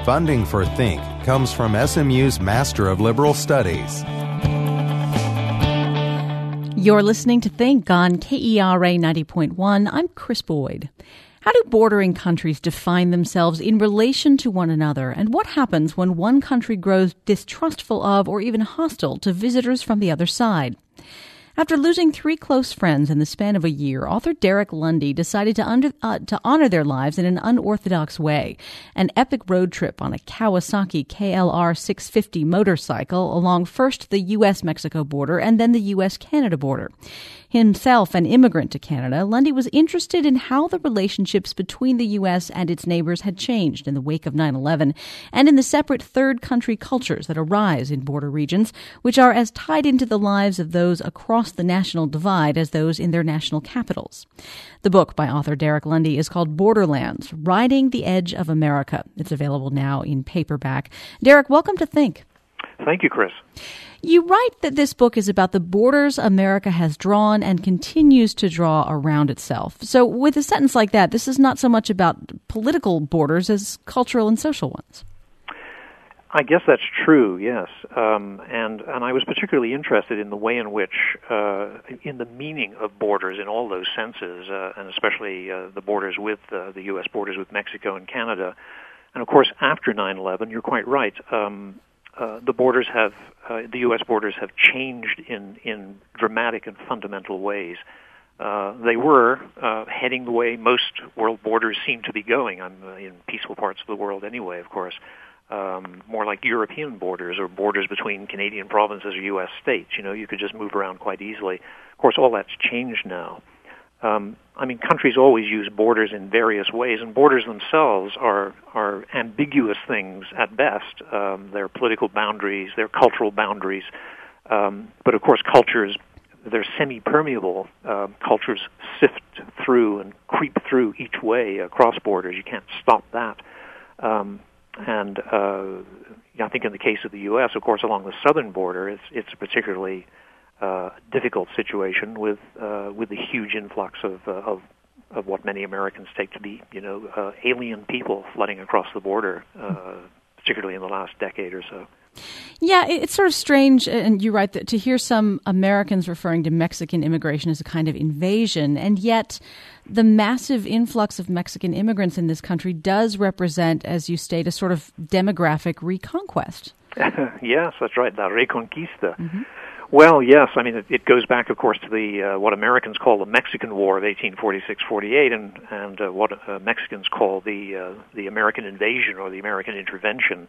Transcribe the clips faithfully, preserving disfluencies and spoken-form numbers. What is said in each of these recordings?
Funding for Think comes from S M U's Master of Liberal Studies. You're listening to Think on K E R A ninety point one. I'm Chris Boyd. How do bordering countries define themselves in relation to one another? And what happens when one country grows distrustful of or even hostile to visitors from the other side? After losing three close friends in the span of a year, author Derek Lundy decided to, under, uh, to honor their lives in an unorthodox way. An epic road trip on a Kawasaki K L R six fifty motorcycle along first the U S Mexico border and then the U S Canada border. Himself an immigrant to Canada, Lundy was interested in how the relationships between the U S and its neighbors had changed in the wake of nine eleven and in the separate third country cultures that arise in border regions, which are as tied into the lives of those across the national divide as those in their national capitals. The book by author Derek Lundy is called Borderlands, Riding the Edge of America. It's available now in paperback. Derek, welcome to Think. Thank you, Chris. You write that this book is about the borders America has drawn and continues to draw around itself. So with a sentence like that, this is not so much about political borders as cultural and social ones. I guess that's true, yes. Um, and, and I was particularly interested in the way in which, uh, in the meaning of borders in all those senses, uh, and especially uh, the borders with, uh, the U S borders with Mexico and Canada. And of course, after nine eleven, you're quite right. Um, uh, the borders have, uh, the U S borders have changed in, in dramatic and fundamental ways. Uh, they were uh, heading the way most world borders seem to be going. I'm uh, in peaceful parts of the world anyway, of course. Um, more like European borders or borders between Canadian provinces or U S states. You know, you could just move around quite easily. Of course, all that's changed now. Um, I mean, countries always use borders in various ways, and borders themselves are are ambiguous things at best. Um, they're political boundaries, they're cultural boundaries. Um, but of course, cultures, they're semi-permeable. Uh, cultures sift through and creep through each way across borders. You can't stop that. Um, And uh, I think in the case of the U S, of course, along the southern border, it's it's a particularly uh, difficult situation with uh, with the huge influx of, uh, of of what many Americans take to be, you know, uh, alien people flooding across the border, uh, particularly in the last decade or so. Yeah, it's sort of strange, and you're right, that to hear some Americans referring to Mexican immigration as a kind of invasion, and yet the massive influx of Mexican immigrants in this country does represent, as you state, a sort of demographic reconquest. Yes, that's right, la reconquista. Mm-hmm. Well, yes, I mean, it, it goes back, of course, to the uh, what Americans call the Mexican War of eighteen forty-six forty-eight, and and uh, what uh, Mexicans call the uh, the American invasion or the American intervention.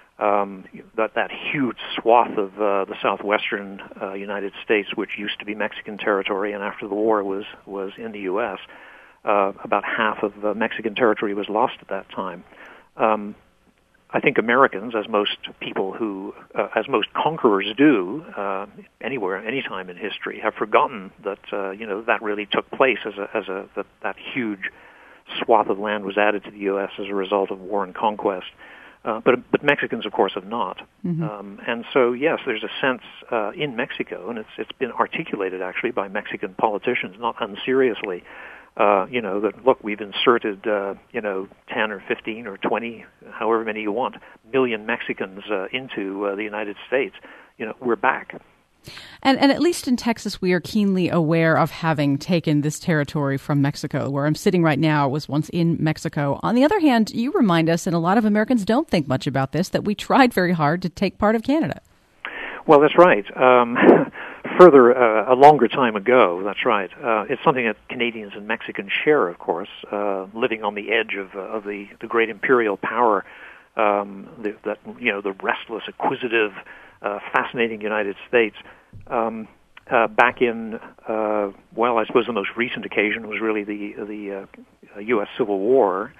Um, that that huge swath of uh, the southwestern uh, United States, which used to be Mexican territory, and after the war was was in the U S, uh, about half of uh, Mexican territory was lost at that time. Um, I think Americans, as most people who, uh, as most conquerors do, uh, anywhere, any time in history, have forgotten that uh, you know that really took place as a as a that, that huge swath of land was added to the U S as a result of war and conquest. Uh, but but Mexicans, of course, have not. Mm-hmm. Um, and so, yes, there's a sense uh, in Mexico, and it's it's been articulated, actually, by Mexican politicians, not unseriously, uh, you know, that, look, we've inserted, uh, you know, ten or fifteen or twenty, however many you want, million Mexicans uh, into uh, the United States. You know, we're back. And, and at least in Texas, we are keenly aware of having taken this territory from Mexico. Where I'm sitting right now was once in Mexico. On the other hand, you remind us, and a lot of Americans don't think much about this, that we tried very hard to take part of Canada. Well, that's right. Um, further, uh, a longer time ago, that's right. Uh, it's something that Canadians and Mexicans share, of course, uh, living on the edge of, uh, of the, the great imperial power, um, the, that, you know, the restless, acquisitive, Uh, fascinating United States. Um, uh, back in, uh, well, I suppose the most recent occasion was really the the uh, U S Civil War.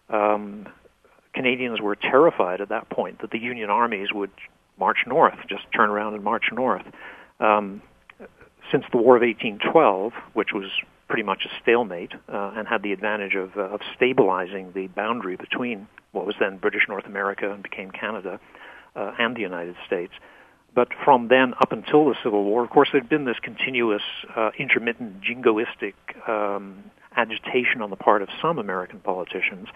Um, Canadians were terrified at that point that the Union armies would march north, just turn around and march north. Um, since the War of eighteen twelve, which was pretty much a stalemate uh, and had the advantage of, uh, of stabilizing the boundary between what was then British North America and became Canada, Uh, and the United States. But from then up until the Civil War, of course, there'd been this continuous, uh, intermittent, jingoistic um, agitation on the part of some American politicians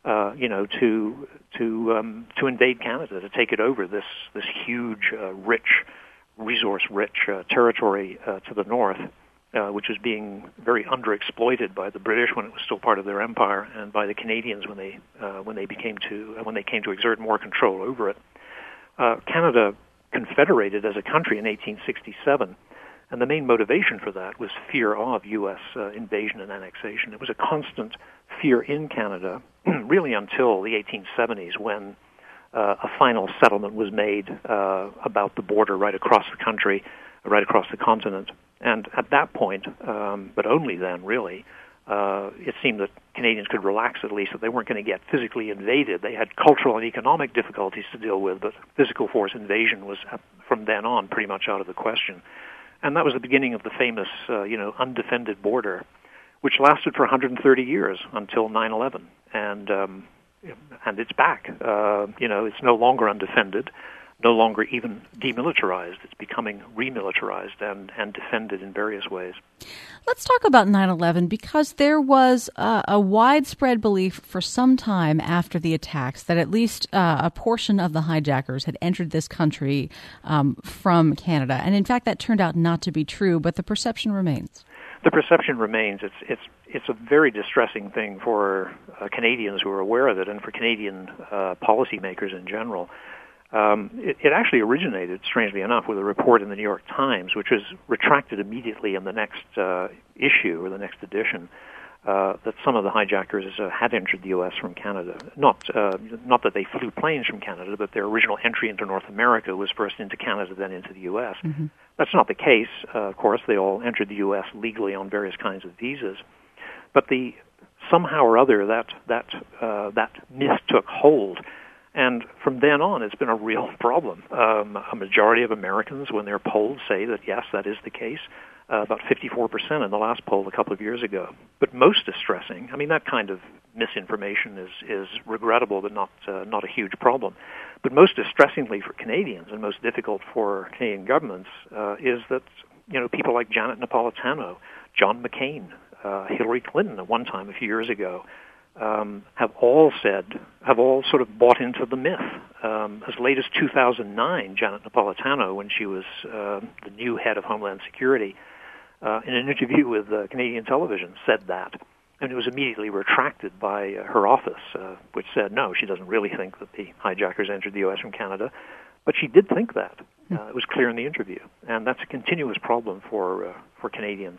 uh, you know, to to um, to invade Canada, to take it over, this this huge, uh, rich, resource-rich uh, territory uh, to the north, uh, which was being very underexploited by the British when it was still part of their empire, and by the Canadians when they uh, when they became to when they came to exert more control over it. Uh, Canada confederated as a country in eighteen sixty-seven. And the main motivation for that was fear of U S uh, invasion and annexation. It was a constant fear in Canada, really until the eighteen seventies, when uh, a final settlement was made uh, about the border right across the country, right across the continent. And at that point, um, but only then, really, uh, it seemed that Canadians could relax at least, that they weren't going to get physically invaded. They had cultural and economic difficulties to deal with, but physical force invasion was, from then on, pretty much out of the question. And that was the beginning of the famous, uh, you know, undefended border, which lasted for one hundred thirty years until nine eleven. And um, and it's back. Uh, you know, it's no longer undefended, no longer even demilitarized. It's becoming remilitarized and, and defended in various ways. Let's talk about nine eleven, because there was uh, a widespread belief for some time after the attacks that at least uh, a portion of the hijackers had entered this country um, from Canada. And in fact, that turned out not to be true, but the perception remains. The perception remains. It's it's it's a very distressing thing for uh, Canadians who are aware of it, and for Canadian uh, policymakers in general. Um, it, it actually originated, strangely enough, with a report in the New York Times, which was retracted immediately in the next uh, issue or the next edition, uh, that some of the hijackers uh, had entered the U S from Canada. Not uh, not that they flew planes from Canada, but their original entry into North America was first into Canada, then into the U S. Mm-hmm. That's not the case, uh, of course. They all entered the U S legally on various kinds of visas. But the somehow or other, that, that, uh, that myth took hold. And from then on, it's been a real problem. Um, a majority of Americans, when they're polled, say that, yes, that is the case. Uh, about fifty-four percent in the last poll a couple of years ago. But most distressing, I mean, that kind of misinformation is, is regrettable, but not uh, not a huge problem. But most distressingly for Canadians, and most difficult for Canadian governments, uh, is that, you know, people like Janet Napolitano, John McCain, uh, Hillary Clinton at one time a few years ago, Um, have all said, have all sort of bought into the myth. Um, as late as two thousand nine, Janet Napolitano, when she was uh, the new head of Homeland Security, uh, in an interview with uh, Canadian television, said that. And it was immediately retracted by uh, her office, uh, which said, no, she doesn't really think that the hijackers entered the U S from Canada. But she did think that. Uh, it was clear in the interview. And that's a continuous problem for uh, for Canadians.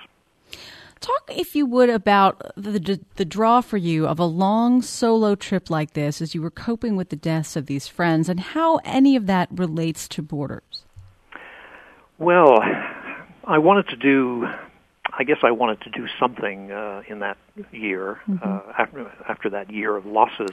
Talk, if you would, about the the draw for you of a long solo trip like this as you were coping with the deaths of these friends, and how any of that relates to borders. Well, I wanted to do, I guess I wanted to do something uh, in that year, mm-hmm. uh, after, after that year of losses.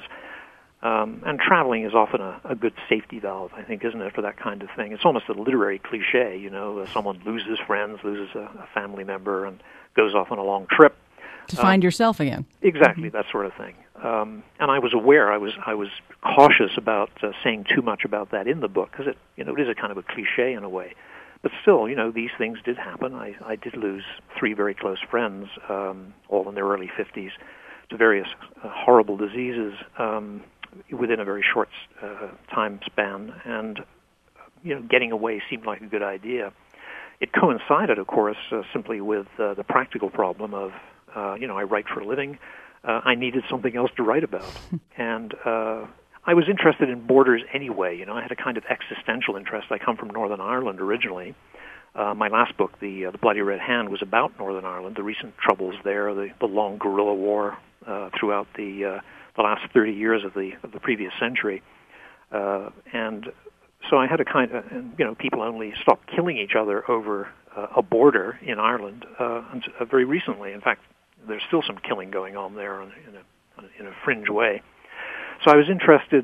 Um, and traveling is often a, a good safety valve, I think, isn't it, for that kind of thing? It's almost a literary cliche, you know, uh, someone loses friends, loses a, a family member, and goes off on a long trip. To find um, yourself again. Exactly, mm-hmm. that sort of thing. Um, and I was aware, I was I was cautious about uh, saying too much about that in the book, because it, you know, it is a kind of a cliche in a way. But still, you know, these things did happen. I, I did lose three very close friends, um, all in their early fifties, to various uh, horrible diseases um, within a very short uh, time span. And, you know, getting away seemed like a good idea. It coincided, of course, uh, simply with uh, the practical problem of, uh, you know, I write for a living. Uh, I needed something else to write about. and uh, I was interested in borders anyway. You know, I had a kind of existential interest. I come from Northern Ireland originally. Uh, my last book, The uh, the Bloody Red Hand, was about Northern Ireland, the recent troubles there, the, the long guerrilla war uh, throughout the uh, the last thirty years of the of the previous century. Uh, and so I had a kind of, you know, people only stopped killing each other over uh, a border in Ireland uh, until, uh, very recently. In fact, there's still some killing going on there in a, in a fringe way. So I was interested,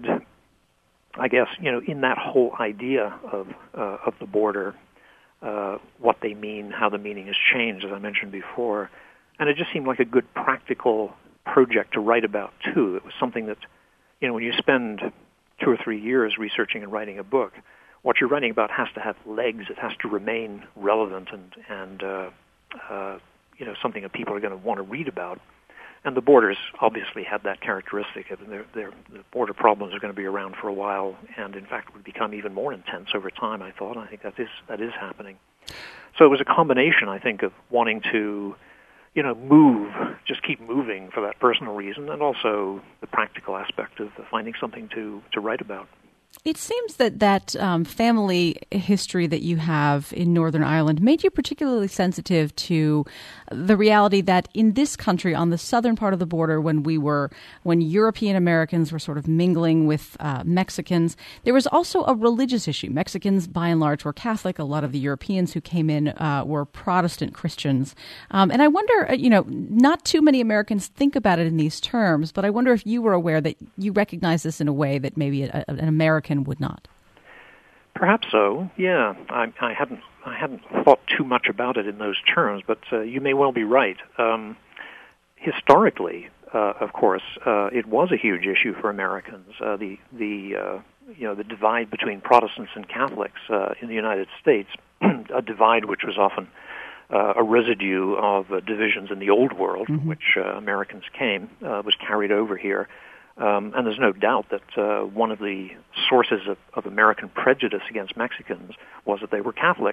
I guess, you know, in that whole idea of uh, of the border, uh, what they mean, how the meaning has changed, as I mentioned before. And it just seemed like a good practical project to write about, too. It was something that, you know, when you spend two or three years researching and writing a book, what you're writing about has to have legs. It has to remain relevant and, and uh, uh, you know, something that people are going to want to read about. And the borders obviously had that characteristic. Of their, their, the border problems are going to be around for a while, and in fact would become even more intense over time, I thought. I think that is that is happening. So it was a combination, I think, of wanting to, you know, move, just keep moving for that personal reason, and also the practical aspect of finding something to, to write about. It seems that that um, family history that you have in Northern Ireland made you particularly sensitive to the reality that in this country, on the southern part of the border, when we were, when European Americans were sort of mingling with uh, Mexicans, there was also a religious issue. Mexicans, by and large, were Catholic. A lot of the Europeans who came in uh, were Protestant Christians. Um, and I wonder, you know, not too many Americans think about it in these terms, but I wonder if you were aware that you recognize this in a way that maybe a, a, an American would not. Perhaps so. Yeah, I, I hadn't I hadn't thought too much about it in those terms, but uh, you may well be right. Um, historically, uh, of course, uh, it was a huge issue for Americans. Uh, the the uh, you know the divide between Protestants and Catholics uh, in the United States, a divide which was often uh, a residue of uh, divisions in the Old World, mm-hmm. which uh, Americans came, uh, was carried over here. Um, and there's no doubt that uh, one of the sources of, of American prejudice against Mexicans was that they were Catholic.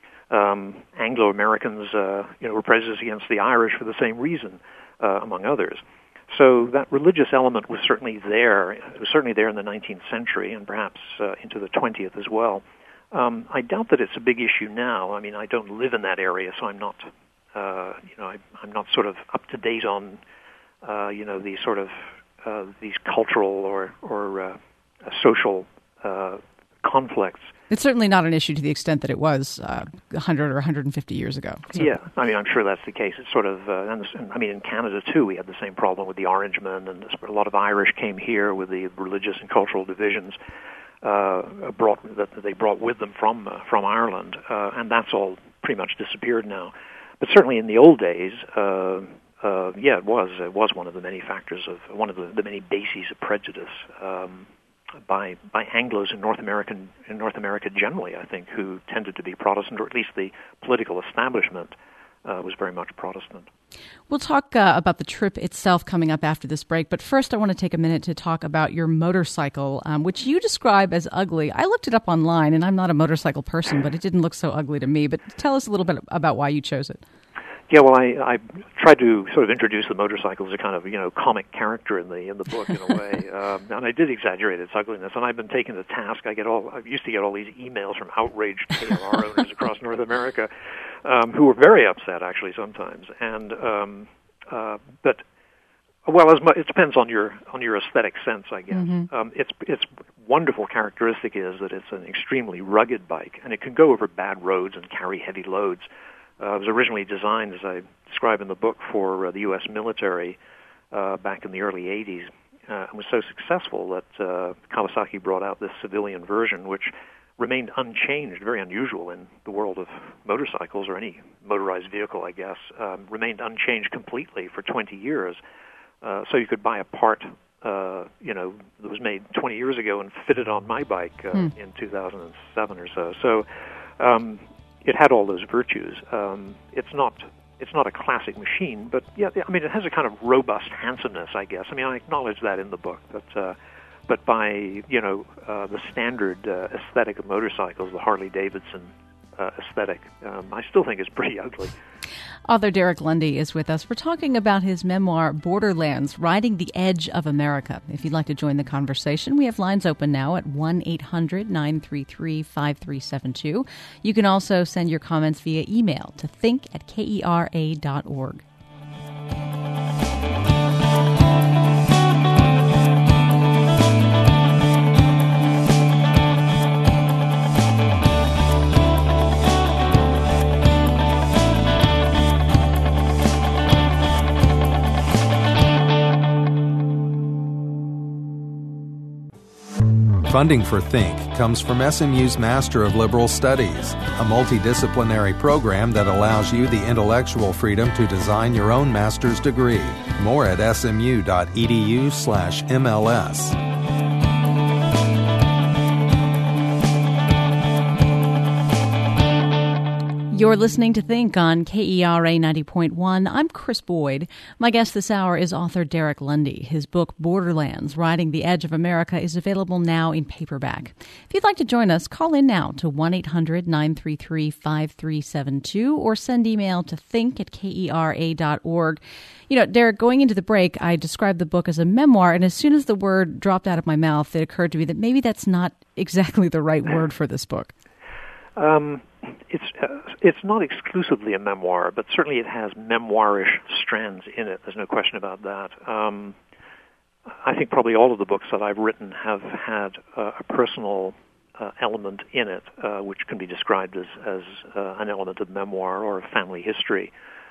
Um, Anglo-Americans, uh, you know, were prejudiced against the Irish for the same reason, uh, among others. So that religious element was certainly there. It was certainly there in the nineteenth century, and perhaps uh, into the twentieth as well. Um, I doubt that it's a big issue now. I mean, I don't live in that area, so I'm not, uh, you know, I, I'm not sort of up to date on, uh, you know, the sort of Uh, these cultural or, or uh, social uh, conflicts. It's certainly not an issue to the extent that it was uh, one hundred or one hundred fifty years ago. So. Yeah, I mean, I'm sure that's the case. It's sort of, uh, and, this, and I mean, in Canada, too, we had the same problem with the Orangemen, and this, a lot of Irish came here with the religious and cultural divisions uh, brought that they brought with them from uh, from Ireland, uh, and that's all pretty much disappeared now. But certainly in the old days, uh, Uh, yeah, it was. It was one of the many factors of one of the, the many bases of prejudice um, by by Anglos in North American in North America generally. I think who tended to be Protestant, or at least the political establishment uh, was very much Protestant. We'll talk uh, about the trip itself coming up after this break, but first I want to take a minute to talk about your motorcycle, um, which you describe as ugly. I looked it up online, and I'm not a motorcycle person, but it didn't look so ugly to me. But tell us a little bit about why you chose it. Yeah, well, I, I tried to sort of introduce the motorcycle as a kind of, you know, comic character in the in the book in a way, um, and I did exaggerate its ugliness. And I've been taken to task. I get all I used to get all these emails from outraged K L R owners across North America, um, who were very upset actually sometimes. And um, uh, but well, as much, it depends on your on your aesthetic sense, I guess. Mm-hmm. Um, its its wonderful characteristic is that it's an extremely rugged bike, and it can go over bad roads and carry heavy loads. Uh, it was originally designed, as I describe in the book, for uh, the U S military uh, back in the early eighties, uh, and was so successful that uh, Kawasaki brought out this civilian version, which remained unchanged, very unusual in the world of motorcycles or any motorized vehicle, I guess, um, remained unchanged completely for twenty years. Uh, so you could buy a part, uh, you know, that was made twenty years ago and fit it on my bike uh, hmm. in two thousand seven or so. So um, it had all those virtues. Um, it's not it's not a classic machine, but yeah, I mean, it has a kind of robust handsomeness, I guess. I mean, I acknowledge that in the book, but uh, but by you know uh, the standard uh, aesthetic of motorcycles, the Harley Davidson uh, aesthetic, um, I still think is pretty ugly. Author Derek Lundy is with us. We're talking about his memoir, Borderlands, Riding the Edge of America. If you'd like to join the conversation, we have lines open now at one eight hundred nine three three five three seven two. You can also send your comments via email to think at kera dot org. Funding for Think comes from S M U's Master of Liberal Studies, a multidisciplinary program that allows you the intellectual freedom to design your own master's degree. More at smu.edu slash MLS. You're listening to Think on K E R A ninety point one. I'm Chris Boyd. My guest this hour is author Derek Lundy. His book, Borderlands, Riding the Edge of America, is available now in paperback. If you'd like to join us, call in now to one eight hundred nine three three five three seven two or send email to think at K E R A dot org. You know, Derek, going into the break, I described the book as a memoir, and as soon as the word dropped out of my mouth, it occurred to me that maybe that's not exactly the right word for this book. Um, it's uh, it's not exclusively a memoir, but certainly it has memoirish strands in it. There's no question about that. Um, I think probably all of the books that I've written have had uh, a personal uh, element in it, uh, which can be described as as uh, an element of memoir or family history.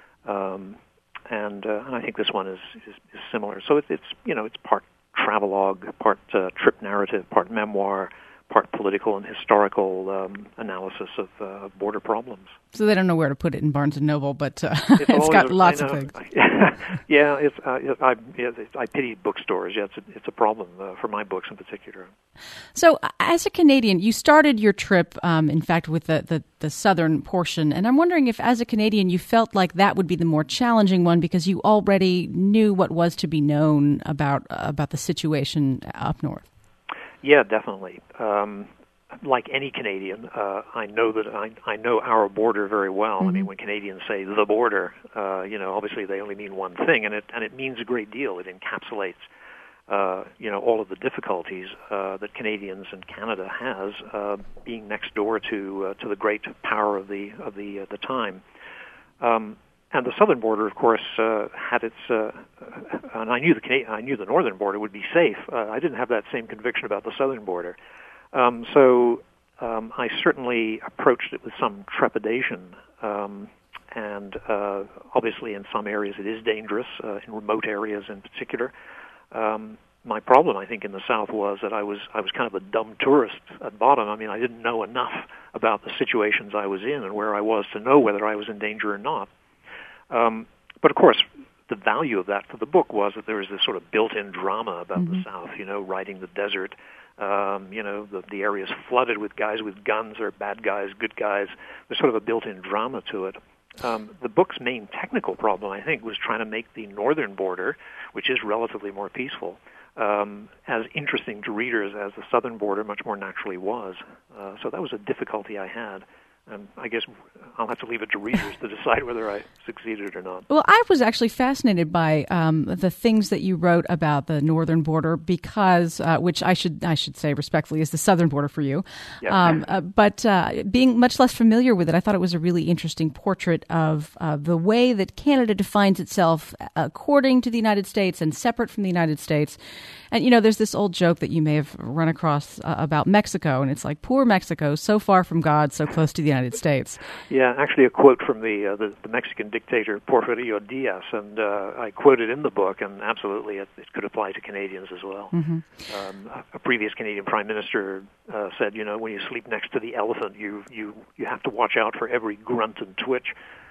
Um, and uh, and I think this one is is, is similar. So it's it's you know it's part travelogue, part uh, trip narrative, part memoir, part political and historical um, analysis of uh, border problems. So they don't know where to put it in Barnes and Noble, but uh, it's, it's got a, lots of things. yeah, it's uh, I, it's, I pity bookstores. Yeah, it's a, it's a problem uh, for my books in particular. So, as a Canadian, you started your trip, um, in fact, with the, the, the southern portion, and I'm wondering if, as a Canadian, you felt like that would be the more challenging one because you already knew what was to be known about uh, about the situation up north. Yeah, definitely. Um, like any Canadian, uh, I know that I, I know our border very well. Mm-hmm. I mean, when Canadians say the border, uh, you know, obviously they only mean one thing, and it and it means a great deal. It encapsulates, uh, you know, all of the difficulties uh, that Canadians and Canada has uh, being next door to uh, to the great power of the of the uh, the time. Um, And the southern border, of course, uh, had its. Uh, and I knew the Canadian, I knew the northern border would be safe. Uh, I didn't have that same conviction about the southern border. Um, so um, I certainly approached it with some trepidation. Um, and uh, obviously, in some areas, it is dangerous. Uh, in remote areas, in particular. Um, my problem, I think, in the South was that I was I was kind of a dumb tourist at bottom. I mean, I didn't know enough about the situations I was in and where I was to know whether I was in danger or not. Um, but of course, the value of that for the book was that there was this sort of built-in drama about mm-hmm. the South, you know, riding the desert, um, you know, the, the area's flooded with guys with guns or bad guys, good guys. There's sort of a built-in drama to it. Um, the book's main technical problem, I think, was trying to make the northern border, which is relatively more peaceful, um, as interesting to readers as the southern border much more naturally was. Uh, so that was a difficulty I had. Um, I guess I'll have to leave it to readers to decide whether I succeeded or not. Well, I was actually fascinated by um, the things that you wrote about the northern border because, uh, which I should I should say respectfully is the southern border for you. Yeah. Um, uh, but uh, being much less familiar with it, I thought it was a really interesting portrait of uh, the way that Canada defines itself according to the United States and separate from the United States. And, you know, there's this old joke that you may have run across uh, about Mexico, and it's like, poor Mexico, so far from God, so close to the United States. Yeah, actually a quote from the uh, the, the Mexican dictator Porfirio Diaz, and uh, I quoted in the book, and absolutely it, it could apply to Canadians as well. Mm-hmm. Um, a, a previous Canadian prime minister uh, said, you know, when you sleep next to the elephant, you, you, you have to watch out for every grunt and twitch.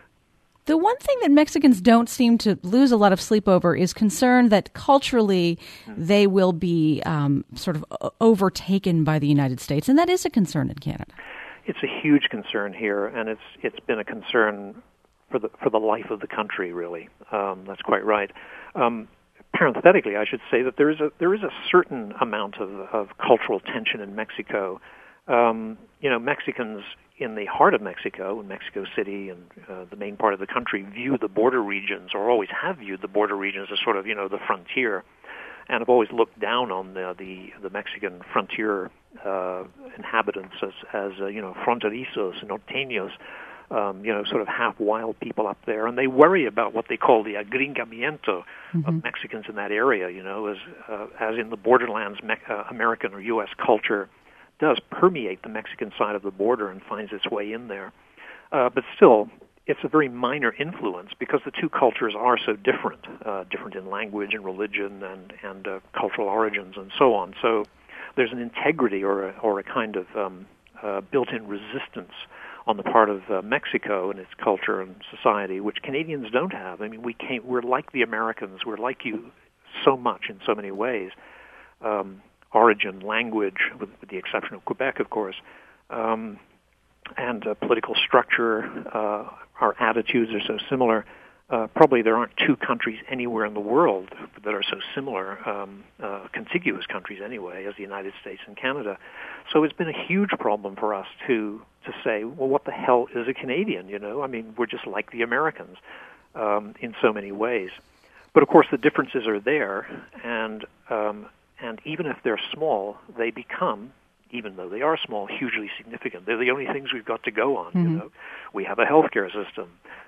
The one thing that Mexicans don't seem to lose a lot of sleep over is concern that culturally they will be um, sort of overtaken by the United States, and that is a concern in Canada. It's a huge concern here, and it's it's been a concern for the for the life of the country, really. Um, that's quite right. Um, parenthetically, I should say that there is a there is a certain amount of, of cultural tension in Mexico. Um, you know, Mexicans in the heart of Mexico, in Mexico City and uh, the main part of the country, view the border regions, or always have viewed the border regions as sort of, you know, the frontier, and have always looked down on the the, the Mexican frontier uh, inhabitants as, as uh, you know, fronterizos, norteños, um, you know, sort of half wild people up there, and they worry about what they call the agringamiento mm-hmm. of Mexicans in that area, you know, as uh, as in the borderlands, Me- uh, American or U S culture does permeate the Mexican side of the border and finds its way in there. Uh, but still, it's a very minor influence because the two cultures are so different, uh, different in language and religion and, and uh, cultural origins and so on. So there's an integrity or a, or a kind of um, uh, built-in resistance on the part of uh, Mexico and its culture and society, which Canadians don't have. I mean, we can't, we're like the Americans. We're like you so much in so many ways. Um, origin, language, with, with the exception of Quebec, of course. Um, and uh, political structure, uh, our attitudes are so similar. Uh, probably there aren't two countries anywhere in the world that are so similar, um, uh, contiguous countries anyway, as the United States and Canada. So it's been a huge problem for us to to say, well, what the hell is a Canadian? You know, I mean, we're just like the Americans um, in so many ways. But of course, the differences are there, and um, and even if they're small, they become, even though they are small, hugely significant. They're the only things we've got to go on. Mm-hmm. You know, we have a healthcare system.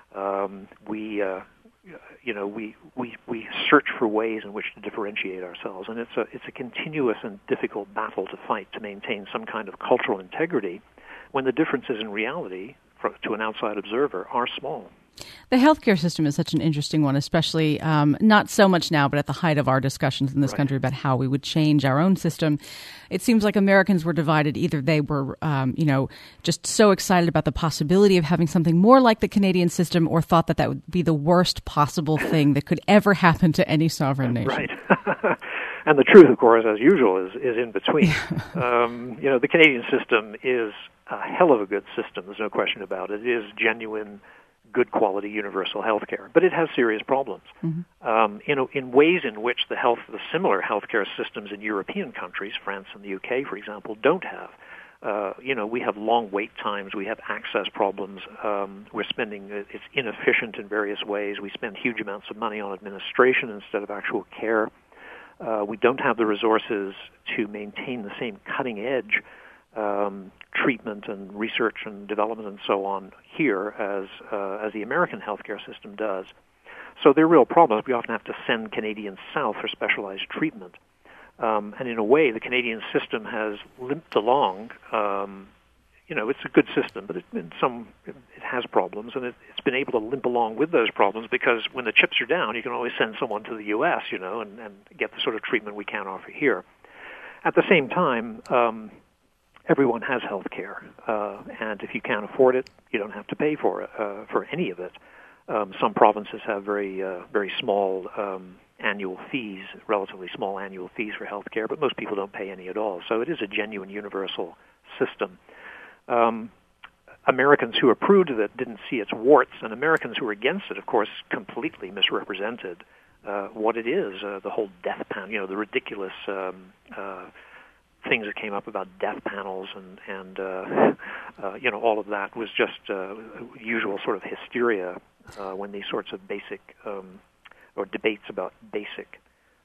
Um, we, uh, you know, we, we we search for ways in which to differentiate ourselves, and it's a it's a continuous and difficult battle to fight to maintain some kind of cultural integrity when the differences in reality, for, to an outside observer, are small. The healthcare system is such an interesting one, especially um, not so much now, but at the height of our discussions in this right. country about how we would change our own system. It seems like Americans were divided. Either they were, um, you know, just so excited about the possibility of having something more like the Canadian system, or thought that that would be the worst possible thing that could ever happen to any sovereign nation. Right. And the truth, of course, as usual, is, is in between. um, you know, the Canadian system is a hell of a good system. There's no question about it. It is genuine, good quality universal health care, but it has serious problems. Mm-hmm. Um, you know, in ways in which the health, the similar healthcare systems in European countries, France and the U K, for example, don't have. Uh, you know, we have long wait times, we have access problems, um, we're spending, it's inefficient in various ways, we spend huge amounts of money on administration instead of actual care. Uh, we don't have the resources to maintain the same cutting edge Um, treatment and research and development and so on here as uh, as the American healthcare system does. So there are real problems. We often have to send Canadians south for specialized treatment. Um, and in a way, the Canadian system has limped along. Um, you know, it's a good system, but it, in some it has problems, and it, it's been able to limp along with those problems because when the chips are down, you can always send someone to the U S, you know, and, and get the sort of treatment we can't offer here. At the same time, um, everyone has health care, uh, and if you can't afford it, you don't have to pay for it, uh, for any of it. Um, some provinces have very, uh, very small um, annual fees, relatively small annual fees for health care, but most people don't pay any at all. So it is a genuine universal system. Um, Americans who approved of it didn't see its warts, and Americans who were against it, of course, completely misrepresented uh, what it is, uh, the whole death panel, you know, the ridiculous um, uh, things that came up about death panels and, and uh, uh, you know, all of that was just uh, usual sort of hysteria uh, when these sorts of basic, um, or debates about basic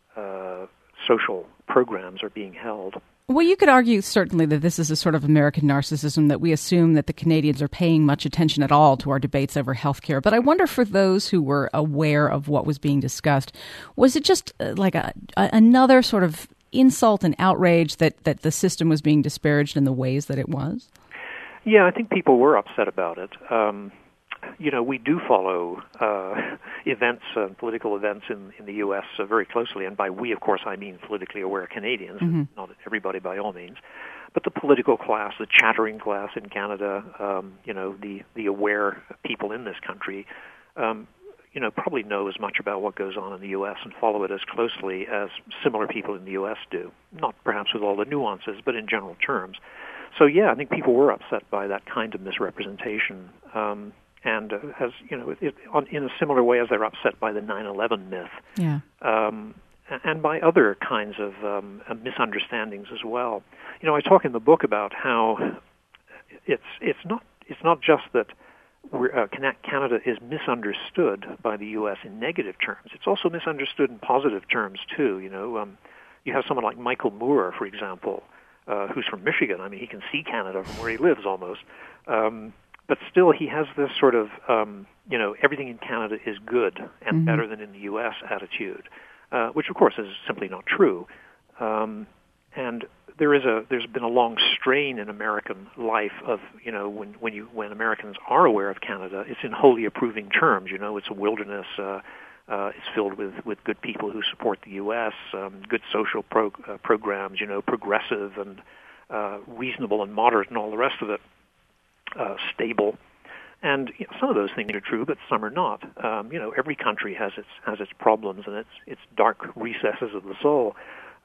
uh, social programs are being held. Well, you could argue certainly that this is a sort of American narcissism, that we assume that the Canadians are paying much attention at all to our debates over health care. But I wonder, for those who were aware of what was being discussed, was it just uh, like a, a, another sort of insult and outrage that, that the system was being disparaged in the ways that it was? Yeah, I think people were upset about it. Um, you know, we do follow uh, events, uh, political events in, in the U S uh, very closely, and by we, of course, I mean politically aware Canadians, mm-hmm. not everybody by all means. But the political class, the chattering class in Canada, um, you know, the, the aware people in this country, um, you know, probably know as much about what goes on in the U S and follow it as closely as similar people in the U S do. Not perhaps with all the nuances, but in general terms. So, yeah, I think people were upset by that kind of misrepresentation. Um, and uh, as you know, it, it, on, in a similar way as they're upset by the nine eleven myth, yeah, um, and by other kinds of um, misunderstandings as well. You know, I talk in the book about how it's it's not it's not just that we're, uh, Canada is misunderstood by the U S in negative terms. It's also misunderstood in positive terms too. You know, um, you have someone like Michael Moore, for example, uh, who's from Michigan. I mean, he can see Canada from where he lives almost. Um, But still, he has this sort of, um, you know, everything in Canada is good and mm-hmm. better than in the U S attitude, uh, which, of course, is simply not true. Um, and there is a, there's been a long strain in American life of, you know, when when you when Americans are aware of Canada, it's in wholly approving terms. You know, it's a wilderness. Uh, uh, it's filled with, with good people who support the U S, um, good social pro- uh, programs. You know, progressive and uh, reasonable and moderate, and all the rest of it. Uh, stable, and you know, some of those things are true, but some are not. Um, you know, every country has its has its problems and its its dark recesses of the soul.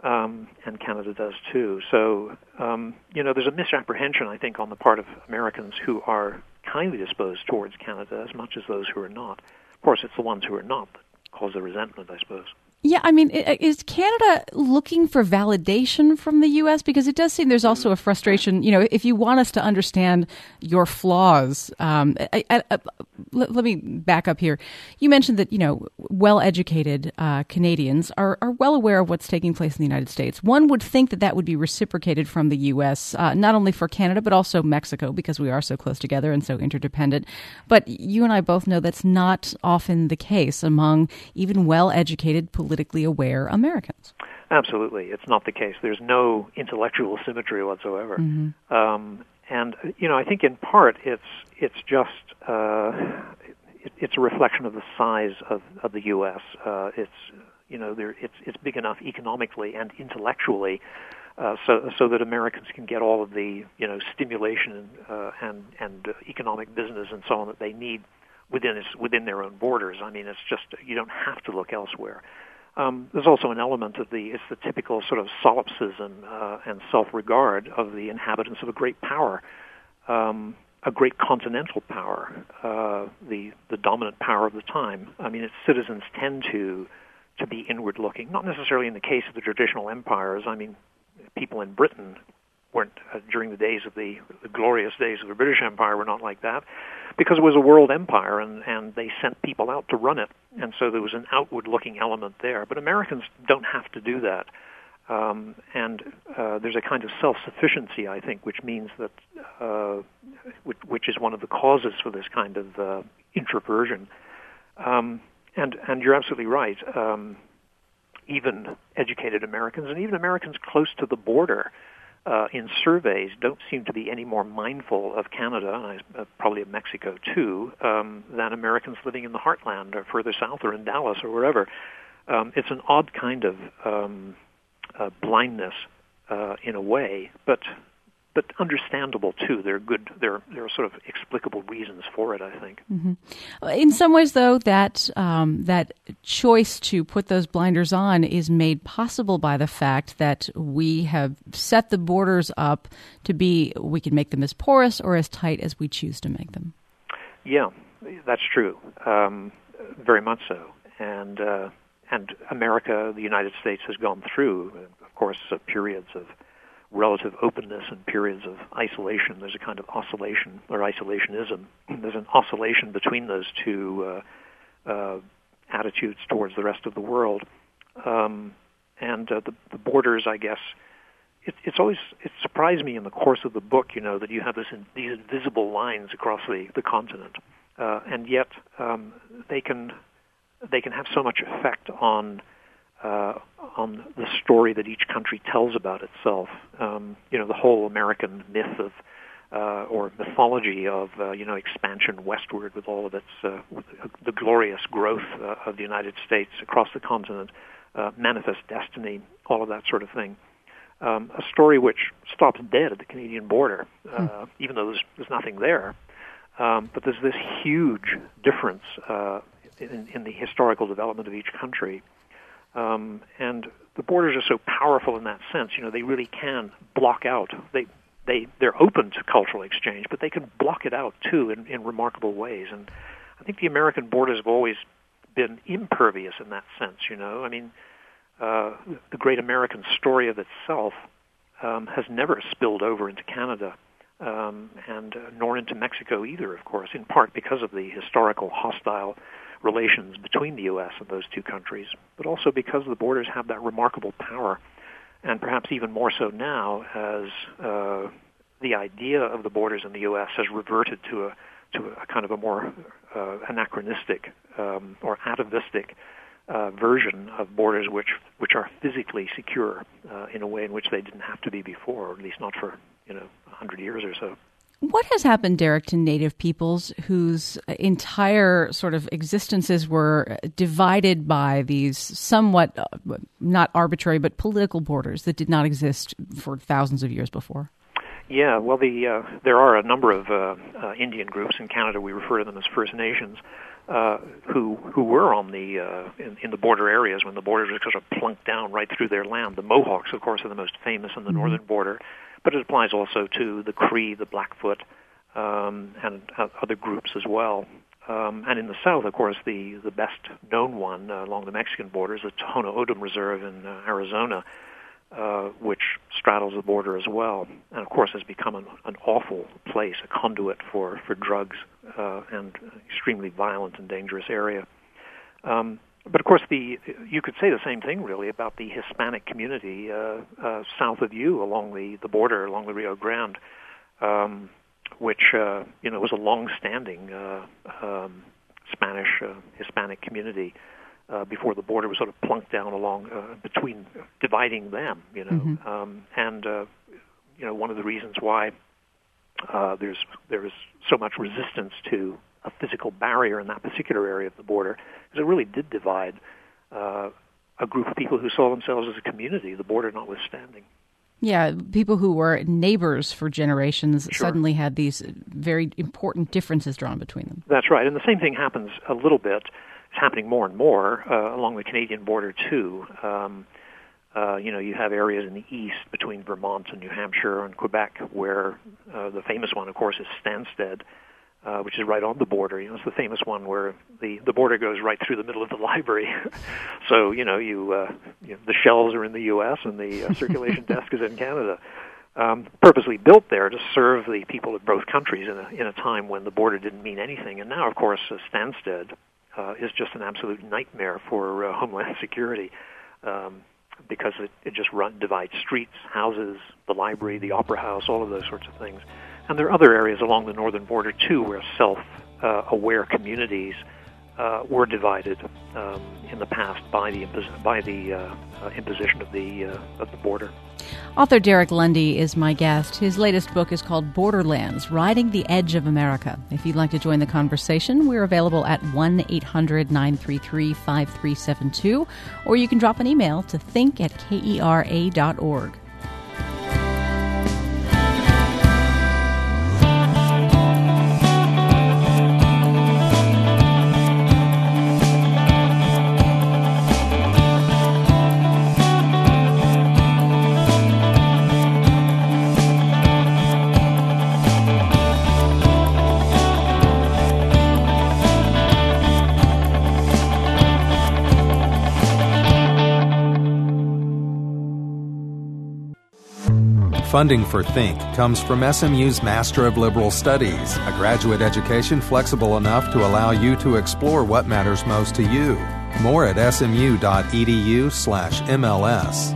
Um, and Canada does too. So, um, you know, there's a misapprehension, I think, on the part of Americans who are kindly disposed towards Canada as much as those who are not. Of course, it's the ones who are not that cause the resentment, I suppose. Yeah, I mean, is Canada looking for validation from the U S? Because it does seem there's also a frustration, you know, if you want us to understand your flaws. Um, I, I, I, let, let me back up here. You mentioned that, you know, well-educated uh, Canadians are, are well aware of what's taking place in the United States. One would think that that would be reciprocated from the U S, uh, not only for Canada, but also Mexico, because we are so close together and so interdependent. But you and I both know that's not often the case among even well-educated, politically aware Americans. Absolutely. It's not the case. There's no intellectual symmetry whatsoever. Mm-hmm. Um, and, you know, I think in part it's it's just, uh, it, it's a reflection of the size of, of the U S. Uh, it's, you know, there, it's, it's big enough economically and intellectually uh, so so that Americans can get all of the, you know, stimulation uh, and, and uh, economic business and so on that they need within its, within their own borders. I mean, it's just, you don't have to look elsewhere. Um, there's also an element of the, it's the typical sort of solipsism uh, and self-regard of the inhabitants of a great power, um, a great continental power, uh, the the dominant power of the time. I mean, its citizens tend to to be inward-looking, not necessarily in the case of the traditional empires. I mean, people in Britain weren't, uh, during the days of the, the glorious days of the British Empire, were not like that, because it was a world empire, and, and they sent people out to run it, and so there was an outward-looking element there. But Americans don't have to do that, um, and uh, there's a kind of self-sufficiency, I think, which means that, uh, which, which is one of the causes for this kind of uh, introversion. Um, and and you're absolutely right. Um, even educated Americans, and even Americans close to the border, Uh, in surveys, don't seem to be any more mindful of Canada, and I, uh, probably of Mexico too, um, than Americans living in the heartland or further south or in Dallas or wherever. Um, it's an odd kind of um, uh, blindness uh, in a way, but but understandable too. There are good, there there are sort of explicable reasons for it, I think. Mm-hmm. In some ways, though, that um, that choice to put those blinders on is made possible by the fact that we have set the borders up to be, we can make them as porous or as tight as we choose to make them. Yeah, that's true. Um, very much so. And uh, and America, the United States, has gone through, of course, uh, periods of relative openness and periods of isolation. There's a kind of oscillation or isolationism. There's an oscillation between those two uh, uh, attitudes towards the rest of the world. Um, and uh, the, the borders, I guess, it, it's always, it surprised me in the course of the book, you know, that you have this in, these invisible lines across the, the continent. Uh, and yet um, they can they can have so much effect on Uh, on the story that each country tells about itself. Um, you know, the whole American myth of, uh, or mythology of, uh, you know, expansion westward with all of its, uh, with the glorious growth uh, of the United States across the continent, uh, manifest destiny, all of that sort of thing. Um, a story which stops dead at the Canadian border, uh, hmm. even though there's, there's nothing there. Um, but there's this huge difference uh, in, in the historical development of each country. Um, and the borders are so powerful in that sense. You know, they really can block out. They they they're open to cultural exchange, but they can block it out too in, in remarkable ways. And I think the American borders have always been impervious in that sense. You know, I mean, uh, the great American story of itself um, has never spilled over into Canada, um, and uh, nor into Mexico either. Of course, in part because of the historical hostile relations between the U S and those two countries, but also because the borders have that remarkable power, and perhaps even more so now as uh, the idea of the borders in the U S has reverted to a to a kind of a more uh, anachronistic um, or atavistic uh, version of borders which which are physically secure uh, in a way in which they didn't have to be before, or at least not for, you know, a hundred years or so. What has happened, Derek, to Native peoples whose entire sort of existences were divided by these somewhat, uh, not arbitrary, but political borders that did not exist for thousands of years before? Yeah, well, the uh, there are a number of uh, uh, Indian groups in Canada. We refer to them as First Nations. uh, who who were on the uh, in, in the border areas when the borders were sort of plunked down right through their land. The Mohawks, of course, are the most famous on the mm-hmm. northern border, but it applies also to the Cree, the Blackfoot, um, and uh, other groups as well. Um, and in the south, of course, the, the best-known one uh, along the Mexican border is the Tohono O'odham Reserve in uh, Arizona, uh, which straddles the border as well, and of course has become an, an awful place, a conduit for, for drugs, uh, and extremely violent and dangerous area. Um, but of course, the you could say the same thing, really, about the Hispanic community uh, uh, south of you along the, the border, along the Rio Grande, um, which uh, you know was a long-standing uh, um, Spanish uh, Hispanic community uh, before the border was sort of plunked down along uh, between dividing them. You know, mm-hmm. um, and uh, you know one of the reasons why uh, there's there is so much resistance to a physical barrier in that particular area of the border is it really did divide uh, a group of people who saw themselves as a community, the border notwithstanding. Yeah, people who were neighbors for generations Sure. suddenly had these very important differences drawn between them. That's right, and the same thing happens a little bit. It's happening more and more uh, along the Canadian border, too. Um, uh, you know, you have areas in the east between Vermont and New Hampshire and Quebec where uh, the famous one, of course, is Stansted, uh, which is right on the border. You know, it's the famous one where the, the border goes right through the middle of the library. So, you know, you, uh, you know, the shelves are in the U S and the uh, circulation desk is in Canada. Um, purposely built there to serve the people of both countries in a, in a time when the border didn't mean anything. And now, of course, uh, Stansted uh, is just an absolute nightmare for uh, Homeland Security um, because it, it just run, divides streets, houses, the library, the opera house, all of those sorts of things. And there are other areas along the northern border, too, where self-aware uh, communities uh, were divided um, in the past by the impos- by the uh, uh, imposition of the uh, of the border. Author Derek Lundy is my guest. His latest book is called Borderlands, Riding the Edge of America. If you'd like to join the conversation, we're available at one eight hundred nine three three five three seven two, or you can drop an email to think at K E R A dot org. Funding for Think comes from S M U's Master of Liberal Studies, a graduate education flexible enough to allow you to explore what matters most to you. More at smu.edu slash MLS.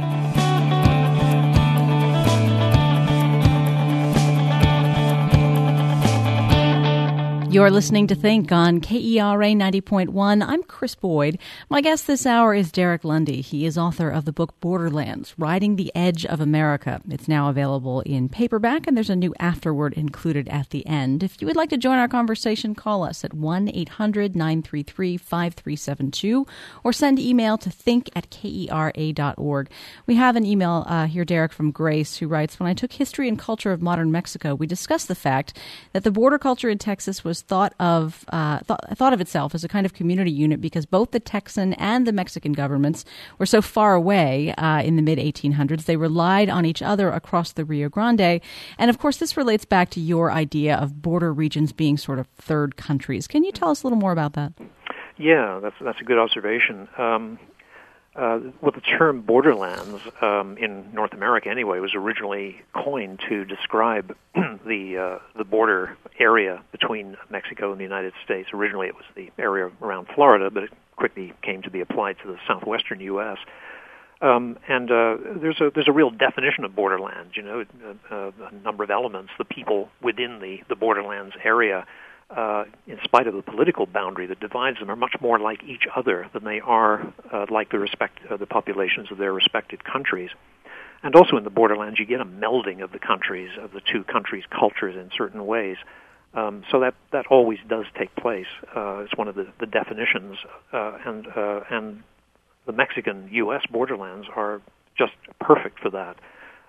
You're listening to Think on K E R A ninety point one. I'm Chris Boyd. My guest this hour is Derek Lundy. He is author of the book Borderlands, Riding the Edge of America. It's now available in paperback, and there's a new afterword included at the end. If you would like to join our conversation, call us at one eight hundred nine three three five three seven two or send email to think at K E R A dot org. We have an email uh, here, Derek, from Grace, who writes, when I took History and Culture of Modern Mexico, we discussed the fact that the border culture in Texas was thought of uh, thought, thought of itself as a kind of community unit because both the Texan and the Mexican governments were so far away uh, in the mid eighteen hundreds. They relied on each other across the Rio Grande. And of course, this relates back to your idea of border regions being sort of third countries. Can you tell us a little more about that? Yeah, that's that's a good observation. Um, Uh, well, the term borderlands um, in North America, anyway, was originally coined to describe the uh, the border area between Mexico and the United States. Originally, it was the area around Florida, but it quickly came to be applied to the southwestern U S Um, and uh, there's a there's a real definition of borderlands. You know, a, a, a number of elements. The people within the the borderlands area, Uh, in spite of the political boundary that divides them, are much more like each other than they are uh, like the respect uh, the populations of their respected countries. And also in the borderlands, you get a melding of the countries, of the two countries' cultures in certain ways. Um, so that, that always does take place. Uh, it's one of the, the definitions. Uh, and uh, and the Mexican U S borderlands are just perfect for that.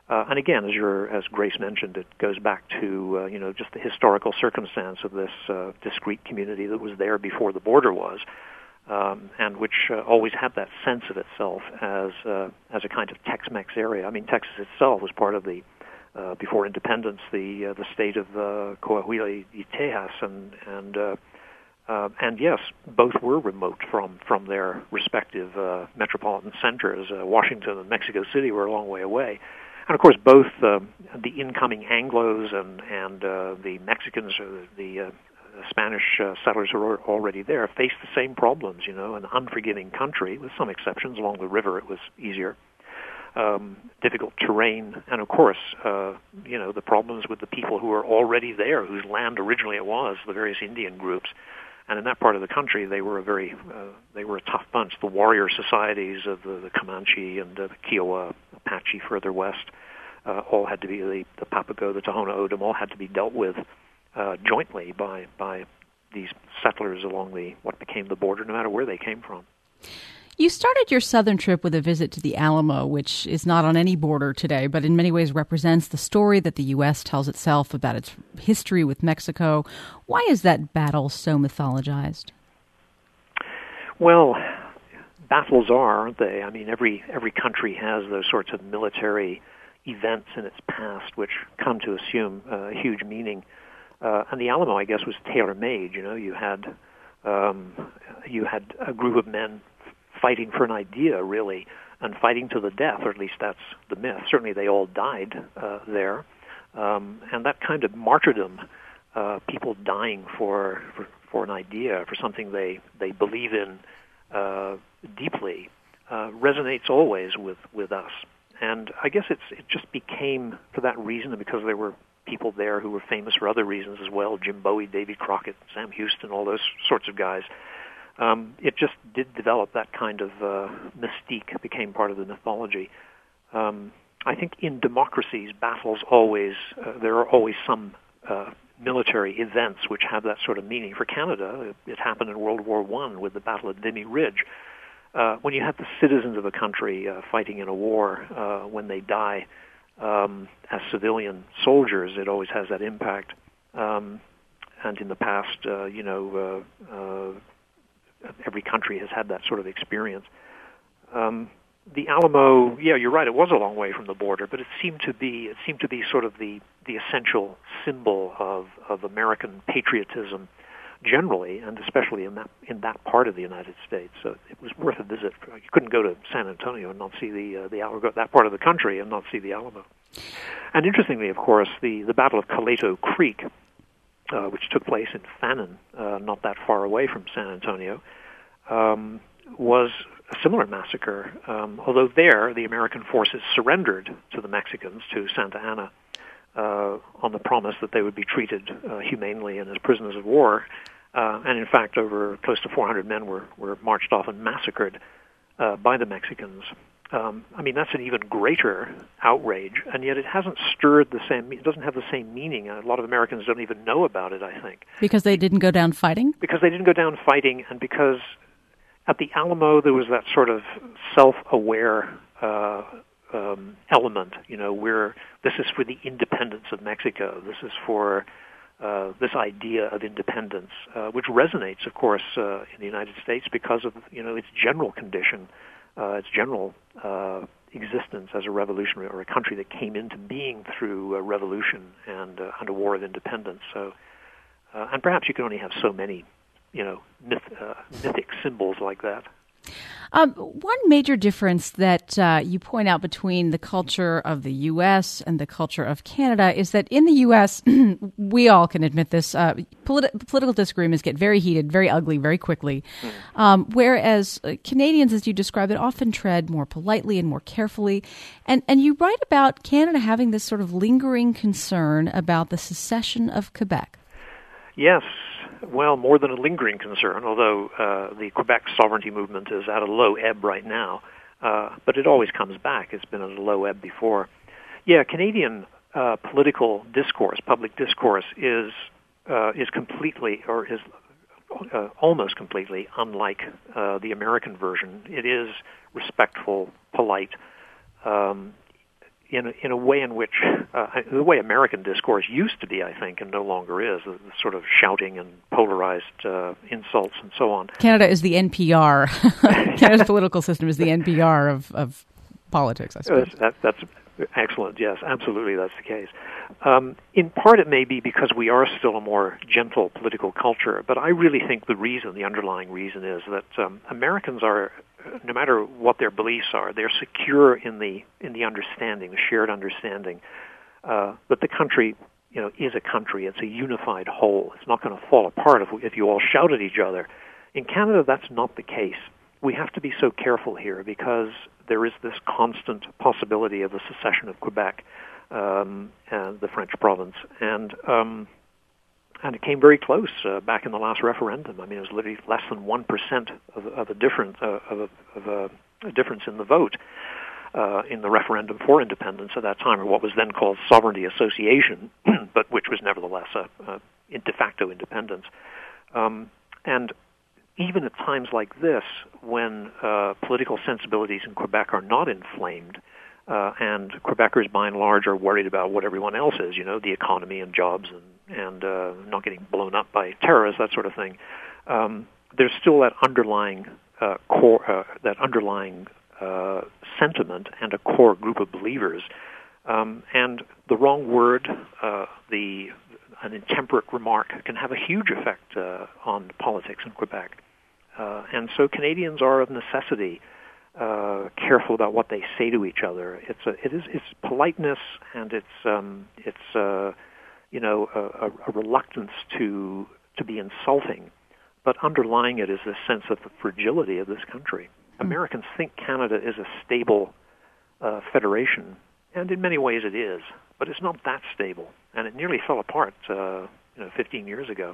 Uh, and again, as your as Grace mentioned, it goes back to uh, you know just the historical circumstance of this uh, discrete community that was there before the border was, um, and which uh, always had that sense of itself as uh, as a kind of Tex-Mex area. I mean, Texas itself was part of the uh, before independence the uh, the state of uh, Coahuila y Tejas, and and uh, uh, and yes, both were remote from from their respective uh, metropolitan centers. Uh, Washington and Mexico City were a long way away. And of course, both uh, the incoming Anglos and and uh, the Mexicans, or the uh, Spanish uh, settlers who were already there, faced the same problems. You know, an unforgiving country, with some exceptions. Along the river, it was easier. Um, difficult terrain, and of course, uh, you know, the problems with the people who were already there, whose land originally it was, the various Indian groups. And in that part of the country, they were a very, uh, they were a tough bunch. The warrior societies of the, the Comanche and uh, the Kiowa, Apache further west, uh, all had to be, the, the Papago, the Tohono O'odham, all had to be dealt with uh, jointly by by these settlers along the what became the border, no matter where they came from. You started your southern trip with a visit to the Alamo, which is not on any border today, but in many ways represents the story that the U S tells itself about its history with Mexico. Why is that battle so mythologized? Well, battles are, aren't they? I mean, every every country has those sorts of military events in its past which come to assume uh, huge meaning. Uh, and the Alamo, I guess, was tailor-made. You know, you had um, you had a group of men fighting for an idea, really, and fighting to the death, or at least that's the myth. Certainly they all died uh, there. Um, and that kind of martyrdom, uh, people dying for, for for an idea, for something they, they believe in uh, deeply, uh, resonates always with, with us. And I guess it's it just became, for that reason, and because there were people there who were famous for other reasons as well, Jim Bowie, Davy Crockett, Sam Houston, all those sorts of guys, Um, it just did develop that kind of uh, mystique. It became part of the mythology. Um, I think in democracies, battles always, uh, there are always some uh, military events which have that sort of meaning. For Canada, it, it happened in World War One with the Battle of Vimy Ridge. Uh, when you have the citizens of a country uh, fighting in a war, uh, when they die um, as civilian soldiers, it always has that impact. Um, and in the past, uh, you know, uh, uh, every country has had that sort of experience. Um, the Alamo, yeah, you're right. It was a long way from the border, but it seemed to be it seemed to be sort of the, the essential symbol of, of American patriotism generally, and especially in that in that part of the United States. So it was worth a visit. You couldn't go to San Antonio and not see the uh, the Alamo, that part of the country, and not see the Alamo. And interestingly, of course, the the Battle of Caleto Creek, Uh, which took place in Fannin, uh, not that far away from San Antonio, um, was a similar massacre. Um, although there, the American forces surrendered to the Mexicans, to Santa Anna, uh, on the promise that they would be treated uh, humanely and as prisoners of war. Uh, and in fact, over close to four hundred men were, were marched off and massacred uh, by the Mexicans. Um, I mean, that's an even greater outrage, and yet it hasn't stirred the same, it doesn't have the same meaning. A lot of Americans don't even know about it, I think. Because they didn't go down fighting? Because they didn't go down fighting, and because at the Alamo there was that sort of self-aware uh, um, element. You know, we're, this is for the independence of Mexico. This is for uh, this idea of independence, uh, which resonates, of course, uh, in the United States because of, you know, its general condition. Uh, its general uh, existence as a revolutionary or a country that came into being through a revolution and, uh, and a war of independence. So, uh, and perhaps you can only have so many, you know, myth, uh, mythic symbols like that. Um, one major difference that uh, you point out between the culture of the U S and the culture of Canada is that in the U S, we all can admit this, uh, politi- political disagreements get very heated, very ugly, very quickly, mm. um, whereas uh, Canadians, as you describe it, often tread more politely and more carefully. And, and you write about Canada having this sort of lingering concern about the secession of Quebec. Yes. Well, more than a lingering concern, although uh, the Quebec sovereignty movement is at a low ebb right now, uh, but it always comes back. It's been at a low ebb before. Yeah, Canadian uh, political discourse, public discourse, is uh, is completely, or is uh, almost completely unlike uh, the American version. It is respectful, polite. Um, in a, in a way in which uh, the way American discourse used to be, I think, and no longer is, the, the sort of shouting and polarized uh, insults and so on. Canada is the N P R. Canada's political system is the N P R of, of politics, I suppose. That, that's excellent. Yes, absolutely, that's the case. Um, in part, it may be because we are still a more gentle political culture, but I really think the reason, the underlying reason, is that um, Americans are, no matter what their beliefs are, they're secure in the in the understanding, the shared understanding uh, that the country, you know, is a country. It's a unified whole. It's not going to fall apart if, we, if you all shout at each other. In Canada, that's not the case. We have to be so careful here because there is this constant possibility of the secession of Quebec, um, and the French province, and um, and it came very close uh, back in the last referendum. I mean, it was literally less than one percent of, of a difference uh, of, a, of a, a difference in the vote uh, in the referendum for independence at that time, or what was then called sovereignty association, but which was nevertheless a, a de facto independence. Um, and even at times like this, when uh, political sensibilities in Quebec are not inflamed, uh, and Quebecers by and large are worried about what everyone else is, you know, the economy and jobs and, and uh, not getting blown up by terrorists, that sort of thing, um, there's still that underlying uh, core, uh, that underlying uh, sentiment and a core group of believers. Um, and the wrong word, uh, the an intemperate remark can have a huge effect uh, on politics in Quebec. Uh, and so Canadians are of necessity uh, careful about what they say to each other. It's a, it is it's politeness and it's um, it's uh, you know a, a reluctance to to be insulting, but underlying it is this sense of the fragility of this country. Mm-hmm. Americans think Canada is a stable uh, federation, and in many ways it is, but it's not that stable, and it nearly fell apart uh, you know fifteen years ago.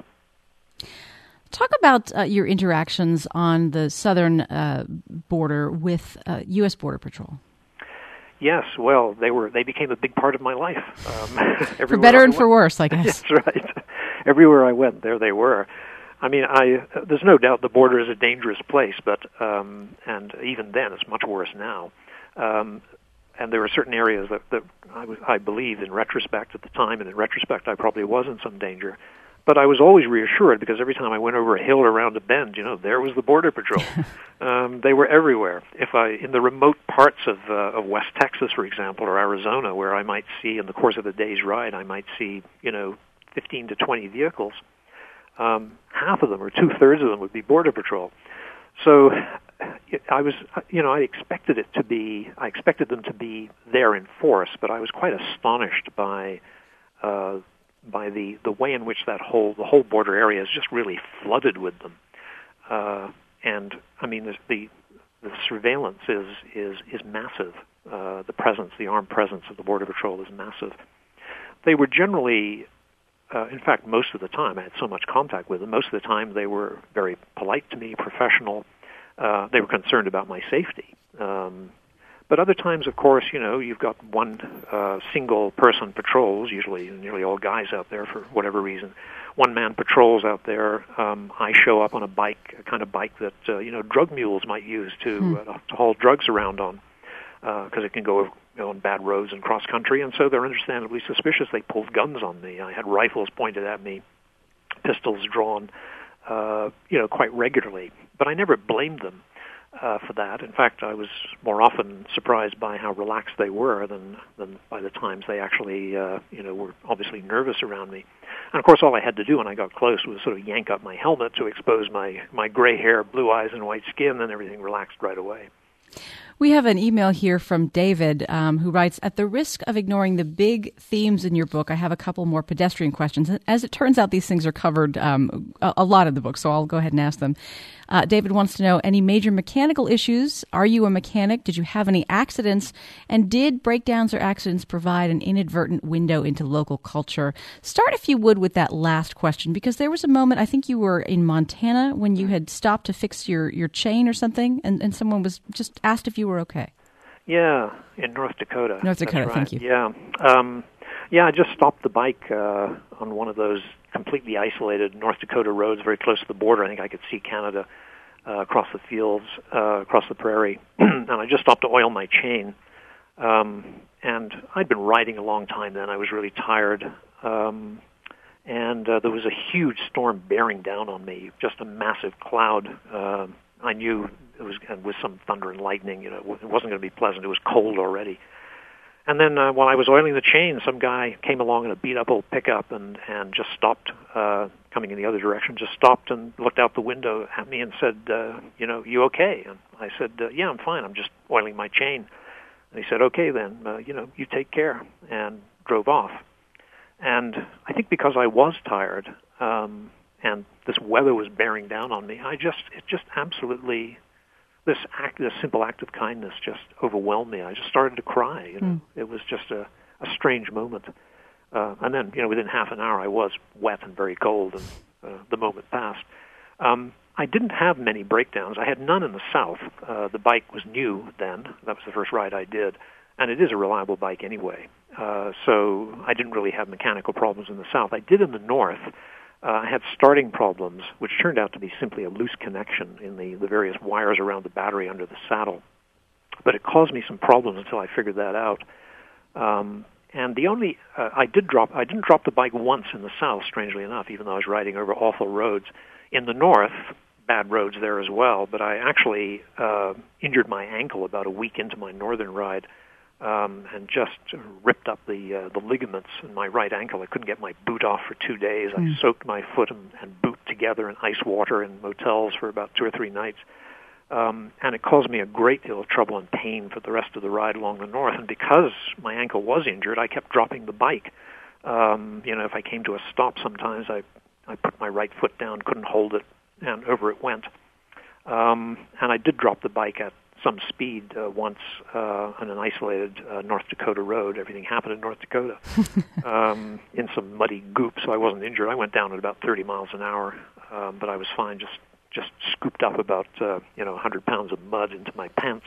Talk about uh, your interactions on the southern uh, border with uh, U S Border Patrol. Yes, well, they were they became a big part of my life. Um, for better and for worse, I guess. That's right. Everywhere I went, there they were. I mean, I uh, there's no doubt the border is a dangerous place, but um, and even then, it's much worse now. Um, and there were certain areas that, that I, was, I believed in retrospect at the time, and in retrospect, I probably was in some danger. But I was always reassured because every time I went over a hill or around a bend, you know, there was the Border Patrol. um, they were everywhere. If I, in the remote parts of uh, of West Texas, for example, or Arizona, where I might see in the course of a day's ride, I might see, you know, fifteen to twenty vehicles. Um, half of them, or two thirds of them, would be Border Patrol. So I was, you know, I expected it to be, I expected them to be there in force, but I was quite astonished by. Uh, by the, the way in which that whole the whole border area is just really flooded with them, uh, and I mean the, the the surveillance is is is massive. Uh, the presence, the armed presence of the Border Patrol is massive. They were generally, uh, in fact, most of the time I had so much contact with them. Most of the time they were very polite to me, professional. Uh, they were concerned about my safety. Um, But other times, of course, you know, you've got one uh, single-person patrols, usually nearly all guys out there for whatever reason. One-man patrols out there. Um, I show up on a bike, a kind of bike that, uh, you know, drug mules might use to, hmm. uh, to haul drugs around on, because uh, it can go you know, on bad roads and cross-country, and so they're understandably suspicious. They pulled guns on me. I had rifles pointed at me, pistols drawn, uh, you know, quite regularly. But I never blamed them. Uh, for that. In fact, I was more often surprised by how relaxed they were than than by the times they actually, uh, you know, were obviously nervous around me. And of course, all I had to do when I got close was sort of yank up my helmet to expose my my gray hair, blue eyes, and white skin, and everything relaxed right away. We have an email here from David um, who writes, at the risk of ignoring the big themes in your book, I have a couple more pedestrian questions. As it turns out, these things are covered um, a, a lot in the book, so I'll go ahead and ask them. Uh, David wants to know, any major mechanical issues? Are you a mechanic? Did you have any accidents? And did breakdowns or accidents provide an inadvertent window into local culture? Start, if you would, with that last question, because there was a moment, I think you were in Montana, when you had stopped to fix your, your chain or something, and, and someone was just asked if you were okay. Yeah, in North Dakota. North Dakota, right. Thank you. Yeah, um, yeah. I just stopped the bike uh, on one of those completely isolated North Dakota roads, very close to the border. I think I could see Canada uh, across the fields, uh, across the prairie, and I just stopped to oil my chain. Um, and I'd been riding a long time then. I was really tired. Um, and uh, there was a huge storm bearing down on me, just a massive cloud. Uh, I knew it was and with some thunder and lightning. You know, it wasn't going to be pleasant. It was cold already. And then uh, while I was oiling the chain, some guy came along in a beat-up old pickup and, and just stopped, uh, coming in the other direction, just stopped and looked out the window at me and said, uh, you know, you okay? And I said, uh, yeah, I'm fine. I'm just oiling my chain. And he said, okay, then, uh, you know, you take care, and drove off. And I think because I was tired um, and this weather was bearing down on me, I just, it just absolutely... This act, this simple act of kindness just overwhelmed me. I just started to cry. You know, mm. It was just a, a strange moment. Uh, and then, you know, within half an hour, I was wet and very cold, and uh, the moment passed. Um, I didn't have many breakdowns. I had none in the South. Uh, the bike was new then. That was the first ride I did, and it is a reliable bike anyway. Uh, so I didn't really have mechanical problems in the South. I did in the North. Uh, I had starting problems, which turned out to be simply a loose connection in the, the various wires around the battery under the saddle. But it caused me some problems until I figured that out. Um, and the only, uh, I did drop, I didn't drop the bike once in the South, strangely enough, even though I was riding over awful roads. In the North, bad roads there as well, but I actually uh, injured my ankle about a week into my northern ride. Um, and just ripped up the uh, the ligaments in my right ankle. I couldn't get my boot off for two days. Mm. I soaked my foot and, and boot together in ice water in motels for about two or three nights. Um, and it caused me a great deal of trouble and pain for the rest of the ride along the north. And because my ankle was injured, I kept dropping the bike. Um, you know, if I came to a stop sometimes, I, I put my right foot down, couldn't hold it, and over it went. Um, and I did drop the bike at some speed uh, once uh, on an isolated uh, North Dakota road. Everything happened in North Dakota um, in some muddy goop, so I wasn't injured. I went down at about thirty miles an hour, um, but I was fine. Just just scooped up about uh, you know one hundred pounds of mud into my pants.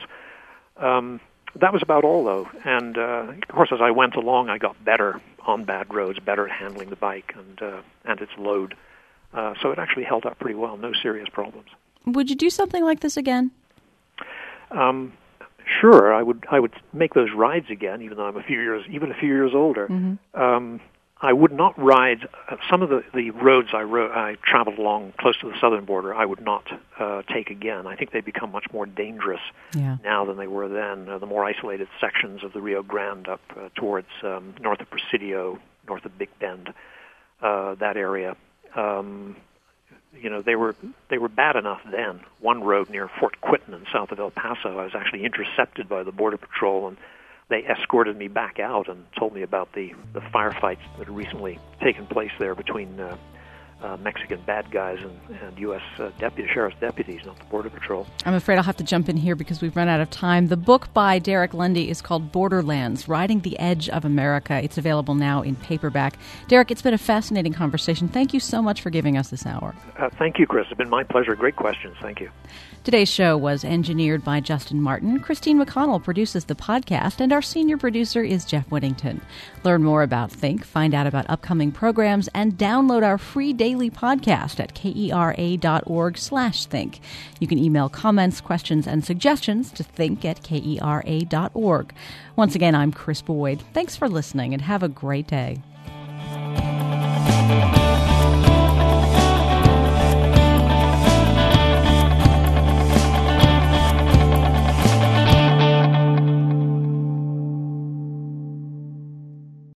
Um, that was about all, though. And uh, of course, as I went along, I got better on bad roads, better at handling the bike and uh, and its load. Uh, so it actually held up pretty well. No serious problems. Would you do something like this again? Um, sure, I would. I would make those rides again, even though I'm a few years, even a few years older. Mm-hmm. Um, I would not ride uh, some of the, the roads I rode. I traveled along close to the southern border. I would not uh, take again. I think they become much more dangerous yeah. now than they were then. Uh, the more isolated sections of the Rio Grande up uh, towards um, north of Presidio, north of Big Bend, uh, that area. Um, You know, they were they were bad enough then. One road near Fort Quitton in south of El Paso, I was actually intercepted by the Border Patrol, and they escorted me back out and told me about the, the firefights that had recently taken place there between uh, uh, Mexican bad guys and, and U S Uh, deputy, sheriff's deputies, not the Border Patrol. I'm afraid I'll have to jump in here because we've run out of time. The book by Derek Lundy is called Borderlands, Riding the Edge of America. It's available now in paperback. Derek, it's been a fascinating conversation. Thank you so much for giving us this hour. Uh, thank you, Chris. It's been my pleasure. Great questions. Thank you. Today's show was engineered by Justin Martin. Christine McConnell produces the podcast, and our senior producer is Jeff Whittington. Learn more about Think, find out about upcoming programs, and download our free daily podcast at kera.org slash think. You can email comments, questions, and suggestions to think at kera.org. Once again, I'm Chris Boyd. Thanks for listening, and have a great day.